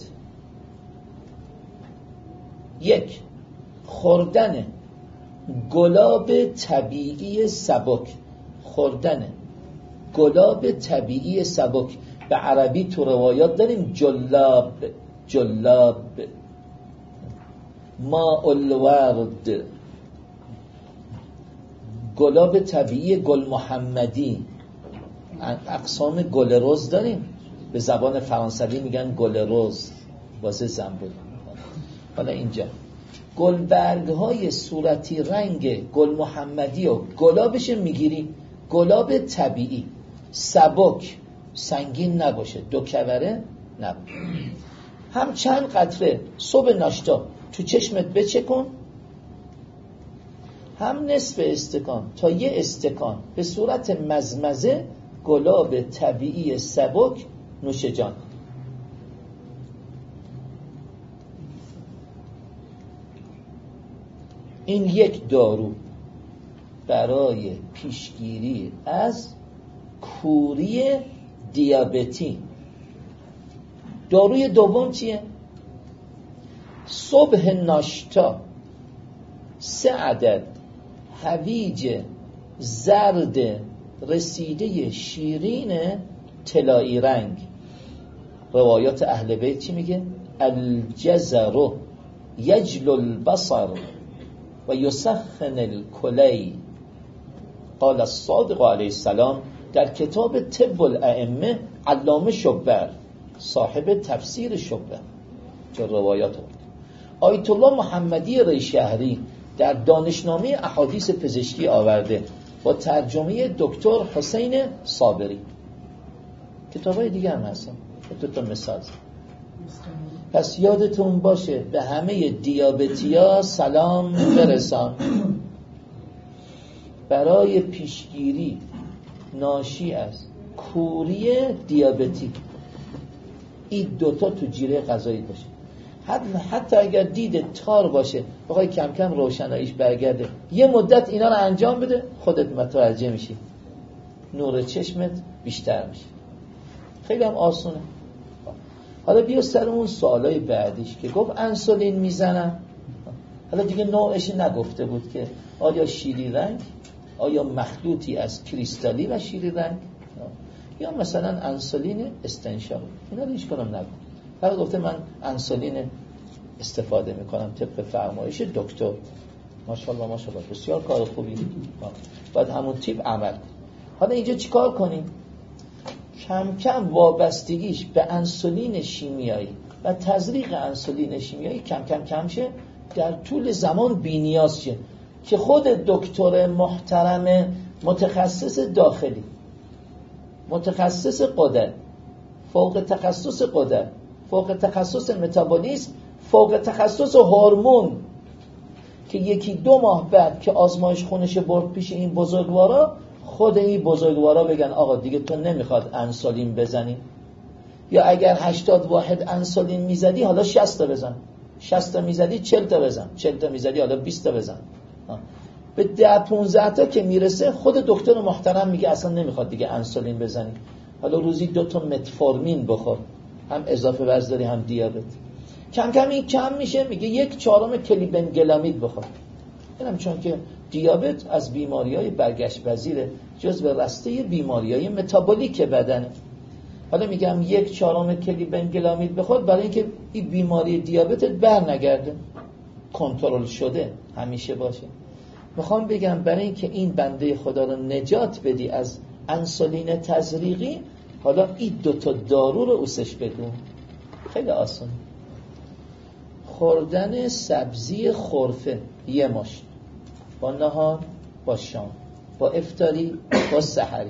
1 خوردن گلاب طبیعی سبک. خوردن گلاب طبیعی سبک، به عربی تو روایات داریم جلاب، جلاب، ماء الورد، گلاب طبیعی، گل محمدی. اقسام گل رز داریم، به زبان فرانسوی میگن گل رز، واسه زنبور. حالا اینجا گلبرگ های صورتی رنگ گل محمدی و گلابش میگیری، گلاب طبیعی سبک، سنگین نباشه، 2 کوره نباشه. هم چند قطره صبح ناشتا تو چشمت بچکن، هم نصف استکان تا 1 استکان به صورت مزمزه گلاب طبیعی سبک نوش جان. این یک دارو برای پیشگیری از کوری دیابتی. داروی دوم چیه؟ صبح ناشتا 3 عدد هویج زرد رسیده شیرین طلایی رنگ. روایات اهل بیت چی میگه؟ الجزر یجل البصر و یسخن الکلی. قال الصادق علیه السلام در کتاب طب الائمه علامه شبر صاحب تفسیر شبر چه روایات آیت الله محمدی ریشهری در دانشنامه احادیث پزشکی آورده با ترجمه دکتر حسین صابری. کتابای دیگه هم هستن. دو تا مثال. پس یادتون باشه به همه دیابتیا سلام برسان. برای پیشگیری ناشی از کوری دیابتی این دوتا تو جیره غذایی باشه. حتی اگر دید تار باشه بخوای کم کم روشناییش برگرده، یه مدت اینا رو انجام بده، خودت متوجه میشی نور چشمت بیشتر میشه. خیلی هم آسونه. حالا بیا سر اون سوالای بعدیش که گفت انسولین میزنم. حالا دیگه نوعش نگفته بود که آیا شیری رنگ، آیا مخلوطی از کریستالی و شیری رنگ، یا مثلا انسولین استنشاق. اینا رو هیچ کنم نگفت. فقط گفته من انسولین استفاده میکنم طبق فرمایش دکتر. ماشاءالله ماشاءالله بسیار کار خوبی. باید همون تیپ عمل. حالا اینجا چیکار کنیم؟ کم کم وابستگیش به انسولین شیمیایی و تزریق انسولین شیمیایی کم کم کم شه، در طول زمان بی‌نیاز شه که خود دکتر محترم متخصص داخلی، متخصص غدد، فوق تخصص غدد، فوق تخصص متابولیسم، فوق تخصص هورمون، که 1-2 ماه بعد که آزمایش خونش برد پیش این بزرگوارا، خود این بزرگوارا بگن آقا دیگه تو نمیخواد انسولین بزنی، یا اگر 80 واحد انسولین میزدی حالا 60 تا بزن، 60 تا میزدی 40 تا بزن، 40 تا میزدی حالا 20 تا بزن. به 10-15 تا که میرسه خود دکتر محترم میگه اصلا نمیخواد دیگه انسولین بزنی، حالا روزی 2 تا متفورمین بخور، هم اضافه وزن داری هم دیابت. کم کم این کم میشه، میگه 1/4 کلیبنگلامید بخور. اینم چون که دیابت از بیماری‌های برگشت پذیره، جزو رسته بیماری‌های متابولیک بدنه. حالا میگم 1/4 کلیبنگلامید بخور برای اینکه این بیماری دیابتت بر نگرده، کنترل شده همیشه باشه. میخوام بگم برای اینکه این بنده خدا رو نجات بدی از انسولین تزریقی، حالا این 2 تا دارو رو اوسش بگو. خیلی آسان. خوردن سبزی خرفه 1 مشت با نهار، با شام، با افطاری، با سحری،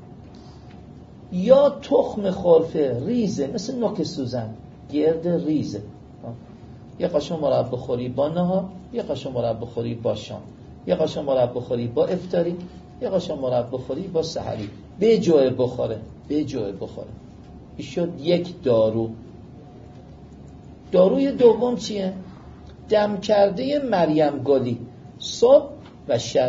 یا تخم خرفه ریزه مثل نوک سوزن، گرد ریزه، 1 قاشق مربا بخوری با نهار، 1 قاشق مربا بخوری با شام، 1 قاشق مربا بخوری با افطاری، 1 قاشق مربا بخوری با سحری، به جوه بخوره. این شد 1 دارو. داروی دوم چیه؟ دم کرده مریم گلی، صبح و شب.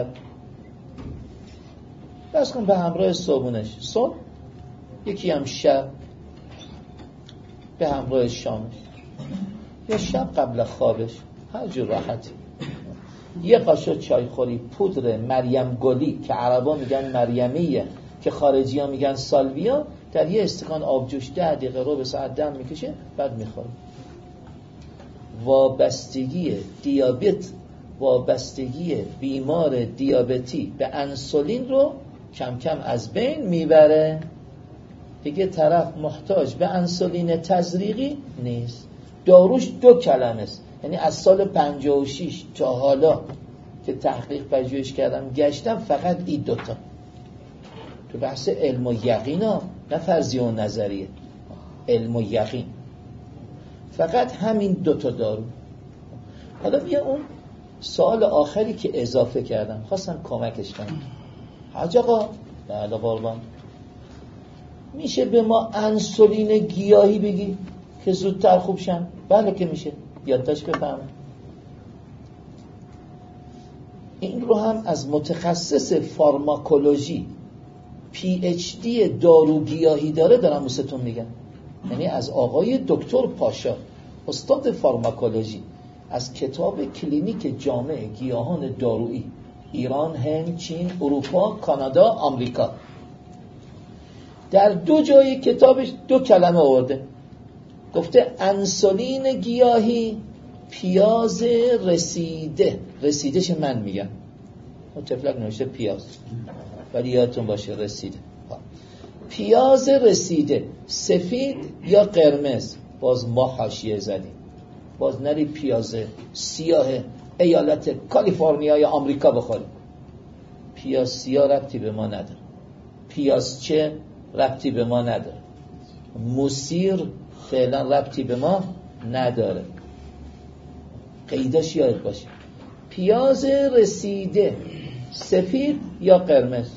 بس کن به همراه صبحونش صبح، یکی هم شب به همراه شامش، یا شب قبل خوابش، هر جور راحتی. 1 قاشق چای خوری پودر مریم گلی که عربا میگن مریمیه که خارجی ها میگن سالویا، در 1 استکان آبجوش 10 دقیقه ربع ساعت دم میکشه، بعد میخوری. وابستگی دیابت، وابستگی بیمار دیابتی به انسولین رو کم کم از بین میبره. دیگه طرف محتاج به انسولین تزریقی نیست. داروش 2 کلمه است، یعنی از سال 56 تا حالا که تحقیق پژوهش کردم گشتم فقط این 2 تا. تو بحث علم و یقین ها، نه فرضیه و نظریه، علم و یقین، فقط همین 2 تا دارو. حالا بیا اون سوال آخری که اضافه کردم، خواستم کمکش کنم. حاج آقا بله قربان، میشه به ما انسولین گیاهی بگی که زودتر خوب شم؟ بله که میشه. یادداشت بفرمایید. رو هم از متخصص فارماکولوژی PhD داروگیاهی دارم واسهتون میگم. یعنی از آقای دکتر پاشا استاد فارماکولوژی از کتاب کلینیک جامع گیاهان دارویی ایران، هند، چین، اروپا، کانادا، آمریکا، در 2 جای کتابش 2 کلمه آورده. گفته انسولین گیاهی پیاز رسیده. رسیدهش من میگم، اون تفلک نوشته پیاز ولی یادتون باشه رسیده. پیاز رسیده سفید یا قرمز، باز ما حاشیه زدیم، باز نری پیاز سیاه ایالت کالیفرنیا یا آمریکا بخوریم. پیاز سیاه ربطی به ما نداره، پیاز چه ربطی به ما نداره، موسیر فعلا ربطی به ما نداره. قیداش یاد باشه، پیاز رسیده سفید یا قرمز،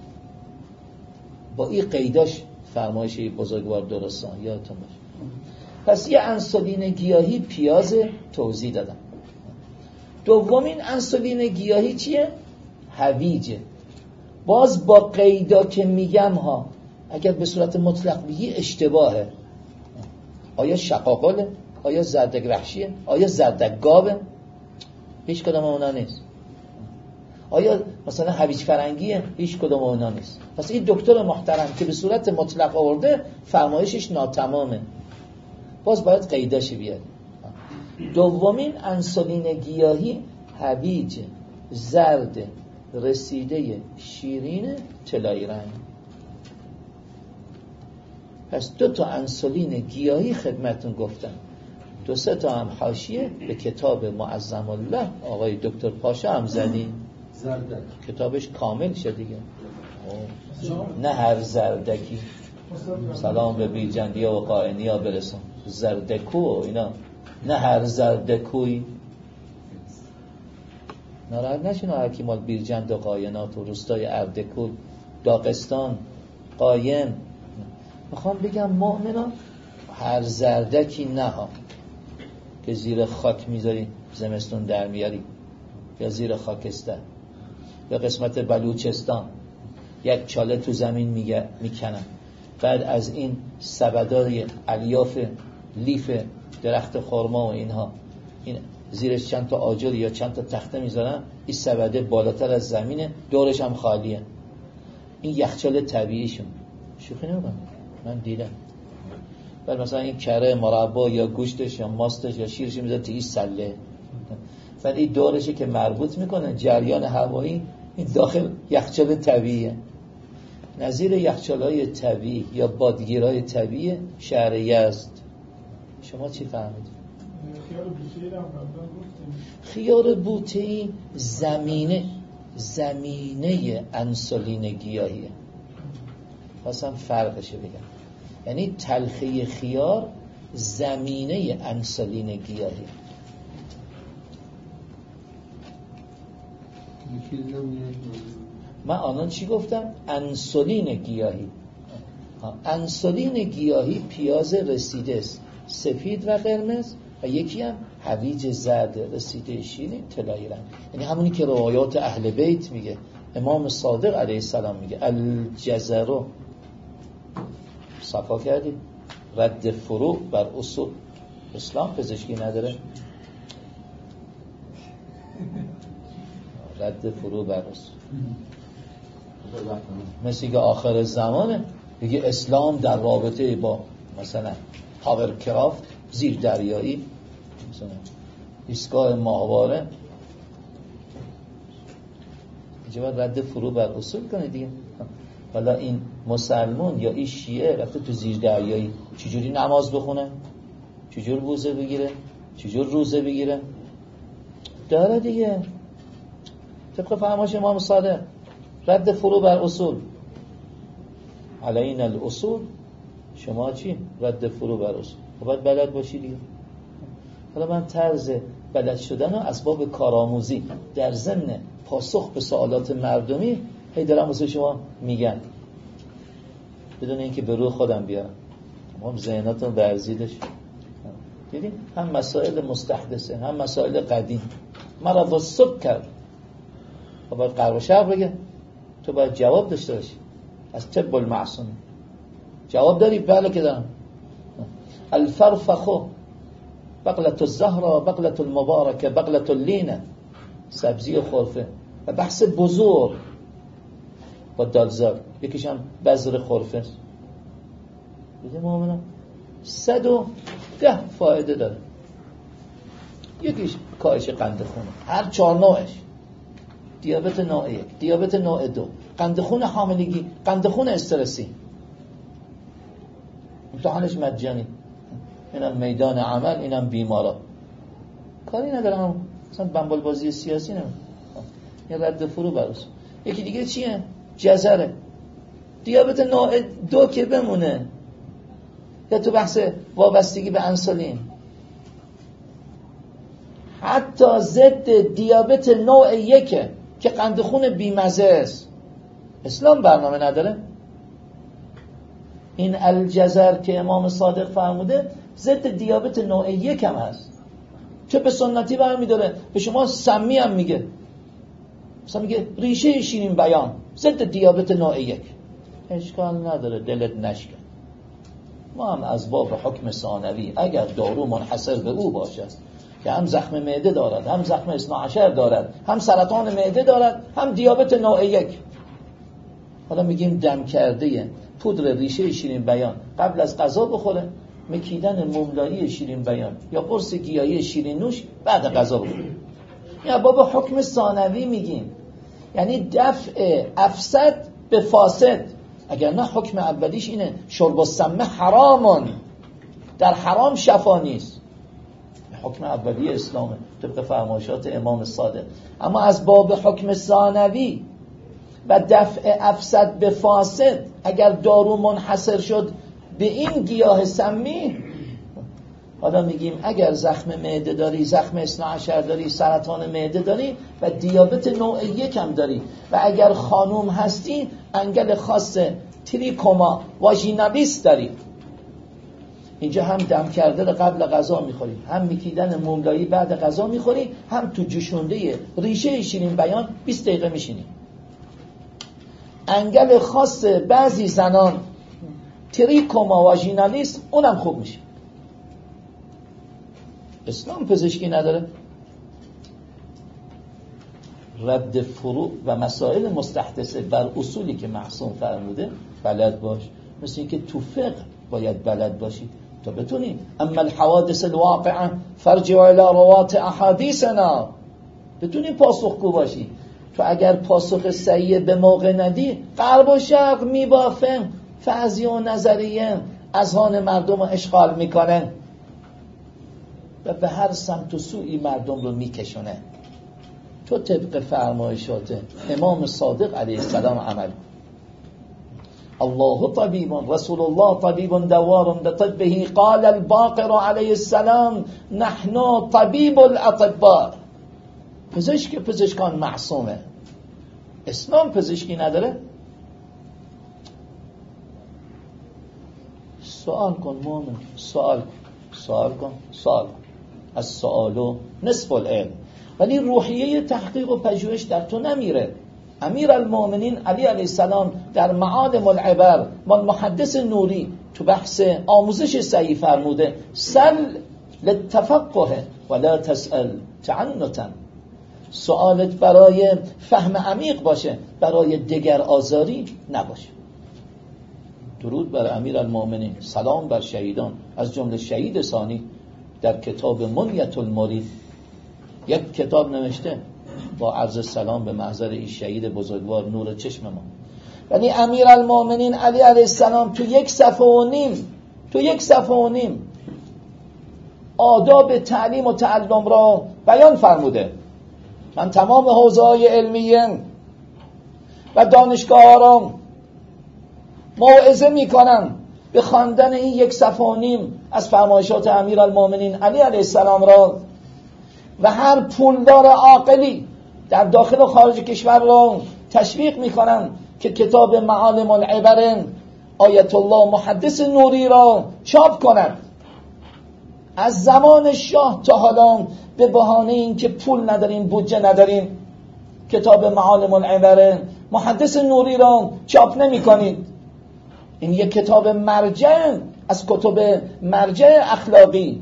با این قیداش فرمایش بزرگوار درستان یادتون باشه. پس یه انسولین گیاهی پیاز توضیح دادم. دومین انسولین گیاهی چیه؟ هویجه. باز با قیدا که میگم ها، اگر به صورت مطلق بگی اشتباهه. آیا شقاقله؟ آیا زردک وحشیه؟ آیا زردک گاوه؟ هیچ کدام اونا نیست. آیا مثلا هویج فرنگیه؟ هیچ کدام اونا نیست. پس این دکتر محترم که به صورت مطلق آورده فرمایشش ناتمامه، باز باید قیداش بیاد. دومین انسولین گیاهی هویج زرد رسیده شیرین طلایی رنگ. پس 2 تا انسولین گیاهی خدمتون گفتم، 2-3 تا هم حاشیه به کتاب معظم الله آقای دکتر پاشا هم زدیم. زردک کتابش کامل شد دیگه، نه هر زردکی. سلام به بیرجندیا و قائنیا برسون، زردکو اینا، نه هر زردکوی. ناراحت نشین هرکی مال بیرجند و قاینات و روستای اردکو داغستان قایم. میخوام بگم مؤمنان هر زردکی نه ها که زیر خاک میذاری زمستون در میاری، یا زیر خاکستر یا قسمت بلوچستان یک چاله تو زمین میکنن، بعد از این سبدای الیاف لیف درخت خرما و اینها این زیرش چند تا آجر یا چند تا تخته میذارن، این سبده بالاتر از زمینه، دورش هم خالیه. این یخچال طبیعیشون، شوخی نمیکنم، من دیدم. بعد مثلا این کره مربا یا گوشتش یا ماستش یا شیرش میذاره تو این سله، بعد این دورشی که مربوط میکنه جریان هوایی، این داخل یخچال طبیعیه. نظیر یخچال‌های طبیعی یا بادگیرهای طبیعی شهر یزد. شما چی فهمید؟ خیار بوته‌ای زمینه انسولین گیاهیه. خواستم فرقشه بگم، یعنی تلخی خیار زمینه انسولین گیاهیه. من آنان چی گفتم؟ انسولین گیاهی. انسولین گیاهی پیاز رسیده است، سفید و قرمز، و یکی هم هویج زرد رسیده شیرین طلایی رنگ. یعنی همونی که روایات اهل بیت میگه، امام صادق علیه السلام میگه الجزرو، صفا کردی، رد فروع بر اصول. اسلام پزشکی نداره، رد فروع بر اصول. مثل که آخر زمانه بگه اسلام در رابطه با مثلا هاورکرافت زیر دریایی، مثلا ایستگاه ماهواره، اینجا باید رد فرو بر اصول کنه دیگه. حالا این مسلمون یا این شیعه رفته تو زیر دریایی، چجوری نماز بخونه، چجور روزه بگیره، چجور روزه بگیره؟ داره دیگه طبق فرمایش امام صادق رد فرو بر اصول. علینا الاصول، شما چی؟ رد فرو بر اصول. باید بلد باشی دیگه. حالا من طرز بلد شدن و اسباب کارآموزی در ضمن پاسخ به سوالات مردمی هی دارم واسه شما میگن، بدون اینکه به روح خودم بیارم. تمام ذهناتون ورزیدش. دیدین؟ هم مسائل مستحدثه، هم مسائل قدیم. مرض السکر، باید غرب و شرق بگه، تو باید جواب داشته باشی از طب المعصوم. جواب داری؟ بله که دارم. الفرفخو بقلة الزهرة بقلة المباركة بقلة اللینه، سبزی خرفه. و بحث بزرگ با دالزار، یکیش هم بذر خرفه است. بده مؤمنم 110 فایده داره. یکیش کاهش قند خون، هر 4 نوعش، دیابت نوع 1، دیابت نوع 2، قند خون حاملگی، قند خون استرسی. امتحانش مجانی، اینم میدان عمل، اینم بیمارا. کاری ندارم، مثلا بنبال بازی سیاسی نمیم، یه رد فرو بروز. یکی دیگه چیه؟ جزره. دیابت نوع 2 که بمونه، یا تو بحث وابستگی به انسولین، حتی ضد دیابت نوع 1 که قند خون بیمزه است، اسلام برنامه نداره. این الجزر که امام صادق فرموده ضد دیابت نوع 1 هم هست، چه به سنتی برمی داره، به شما سمی هم میگه. مثلا میگه ریشه شیرین بیان ضد دیابت نوع 1. اشکال نداره، دلت نشکن. ما هم از باب حکم ثانوی اگر دارو منحصر به او باشد که هم زخم معده دارد، هم زخم 12 دارد، هم سرطان معده دارد، هم دیابت نوع 1، حالا میگیم دم کرده پودر ریشه شیرین بیان قبل از غذا بخوره، مکیدن مملایی شیرین بیان یا قرص گیاهی شیرین نوش بعد غذا بخوره. یا بابا حکم ثانوی میگیم، یعنی دفع افسد به فاسد. اگر نه حکم اولیش اینه شرب السم حرامون، در حرام شفا نیست. حکم اولی اسلامه طبق فرمایشات امام صادق. اما از باب حکم ثانوی و دفع افسد به فاسد، اگر دارو منحصر شد به این گیاه سمی، حالا میگیم اگر زخم معده داری، زخم 12 داری، سرطان معده داری و دیابت نوع 1 هم داری و اگر خانوم هستی انگل خاص تریکوما واژینالیس داری، اینجا هم دم کرده قبل غذا میخوری، هم میکیدن مملایی بعد غذا میخوری، هم تو جوشونده ریشه شیرین بیان 20 دقیقه میشینی. انگل خاص بعضی زنان تریکوما واژینالیس اونم خوب میشه. اسلام پزشکی نداره. رد فروع و مسائل مستحدثه بر اصولی که معصوم فرموده بلد باش. مثل اینکه تو فقه باید بلد باشی تا بتونی. اما الحوادث الواقعه فرجع الى روات احادیثنا، بتونی پاسخگو باشی. تو اگر پاسخ صحیح به موقع ندی، غرب و شرق میبافن، فرضیه و نظریه اذهان مردم رو اشغال میکنه و به هر سمت و سوی مردم رو میکشونه. تو طبق فرمایشات امام صادق علیه السلام عمل. الله طبیب رسول الله طبیب دوار بطبه قال الباقر علیه السلام نحن طبیب الاطباء. پزشکان معصومه. اسلام پزشکی نداره. سوال کن مومن، سوال کن. از سوالو نصف العلم. ولی روحیه تحقیق و پژوهش در تو نمیره. امیر المؤمنین علی علیه السلام در معالم العبر با محدث نوری تو بحث آموزش صحیح فرموده سل للتفقه ولا تسأل تعنتا. سوالت برای فهم عمیق باشه، برای دگر آزاری نباشه. درود بر امیر المؤمنین، سلام بر شهیدان، از جمله شهید ثانی در کتاب منیت المرید یک کتاب نوشته با عرض سلام به محضر این شهید بزرگوار نور چشم ما. یعنی امیر المؤمنین علی علیه السلام تو یک صفحه و نیم آداب تعلیم و تعلم را بیان فرموده. من تمام حوزه‌های علمیه و دانشگاه را موعظه میکنم به خواندن این یک صفحه و نیم از فرمایشات امیر المؤمنین علی علیه السلام را و هر پولدار عاقلی در داخل و خارج کشور را تشویق میکنم که کتاب معالم العبر آیت الله محدث نوری را چاپ کند. از زمان شاه تا حالا به بهانه این که پول نداریم، بودجه نداریم، کتاب معالم العبر محدث نوری را چاپ نمی کنید؟ این یک کتاب مرجع از کتب مرجع اخلاقی،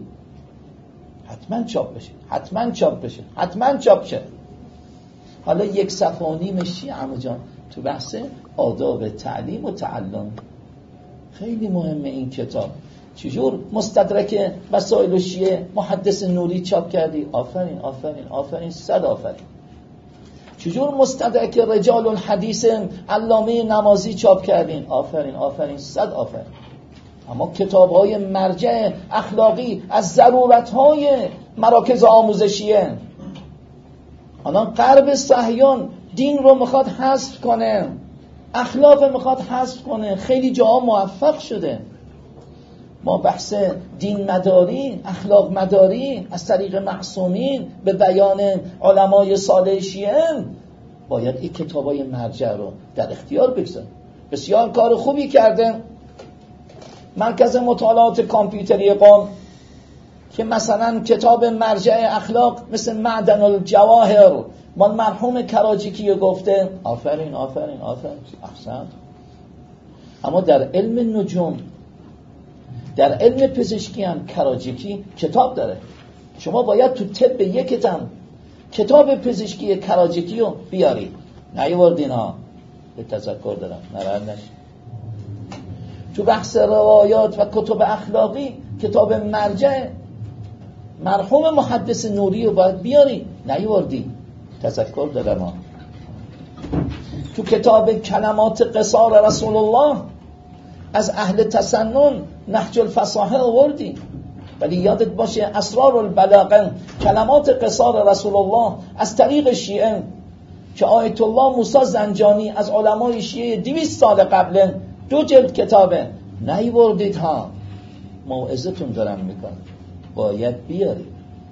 حتما چاپ بشه، حتما چاپ بشه، حتما چاپ شه. حالا یک صفحه و نیمش چیه عمو جان؟ تو بحث آداب تعلیم و تعلم خیلی مهمه این کتاب. چجور مستدرک مسائل شیعه محدث نوری چاپ کردی؟ آفرین آفرین آفرین، 100 آفرین. چجور مستدرک رجال الحدیث علامه نمازی چاپ کردین؟ آفرین آفرین، 100 آفرین. اما کتاب‌های مرجع اخلاقی از ضرورت‌های مراکز آموزشیه. الان غرب صهیون دین رو میخواد حذف کنه، اخلاق میخواد حذف کنه، خیلی جاها موفق شده. ما بحث دین مداری، اخلاق مداری از طریق معصومین به بیان علمای صالح شیعه، باید این کتابای مرجع رو در اختیار بگذاریم. بسیار کار خوبی کرده مرکز مطالعات کامپیوتری قم که مثلا کتاب مرجع اخلاق مثل معدن الجواهر مال مرحوم کراجیکی گفته. آفرین آفرین آفرین، احسن. اما در علم نجوم، در علم پزشکی هم کراجیکی کتاب داره. شما باید تو طب یکتم کتاب پزشکی کراجیکی رو بیاری. نیاوردین ها، به تذکر دارم ناراحت نشید. تو بحث روایات و کتب اخلاقی کتاب مرجع مرحوم محدث نوری رو باید بیاری. نیاوردی، تذکر دارم ها. تو کتاب کلمات قصار رسول الله از اهل تسنن نهج الفصاحه آوردی، ولی یادت باشه اسرار البلاغه کلمات قصار رسول الله از طریق شیعه که آیت الله موسی زنجانی از علمای شیعه 200 سال قبل 2 جلد کتابه. نیاوردید ها، موعظتون دارم میکنم، باید بیارید.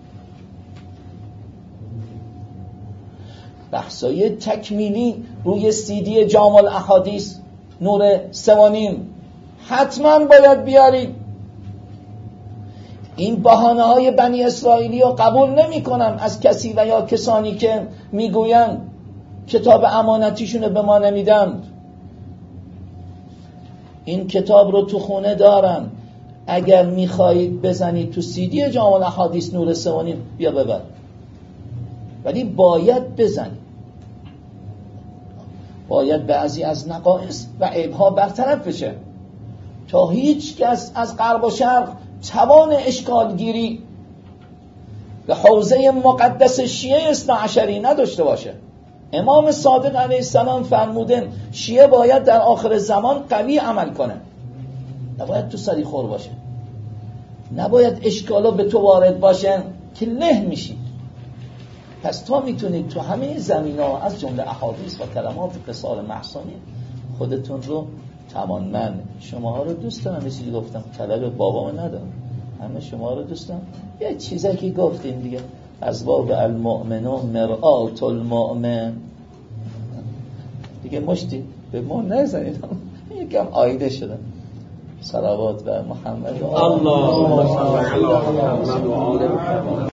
بحثای تکمیلی روی CD جامع الاحادیث نور 3.5 حتما باید بیارید. این بهانه های بنی اسرائیلی رو قبول نمی کنم از کسی و یا کسانی که میگوین کتاب امانتیشون به ما نمیدن. این کتاب رو تو خونه دارن، اگر میخواهید بزنید تو CD جامع الاحادیث نور 3.5 بیا ببر، ولی باید بزنید. باید بعضی از نقائص و عیب‌ها برطرف بشه تا هیچ کس از غرب و شرق توان اشکالگیری به حوزه مقدس شیعه اثناعشری نداشته باشه. امام صادق علیه السلام فرمودن شیعه باید در آخر زمان قوی عمل کنه، نباید تو سری خور باشه، نباید اشکالا به تو وارد باشه که له میشی. پس تا میتونید تو همه زمینه‌ها از جمله احادیث و کلمات قصار محسانی خودتون رو توانمند. شماها رو دوست دارم، یه چیزی گفتم طلب بابامو ندارم، همه شما رو دوست دارم. یه چیزی که گفتیم دیگه، از باب المؤمن مرآت المؤمن دیگه، مشتی به ما نزنید، یکم آیده شده. صلوات بر محمد و آله.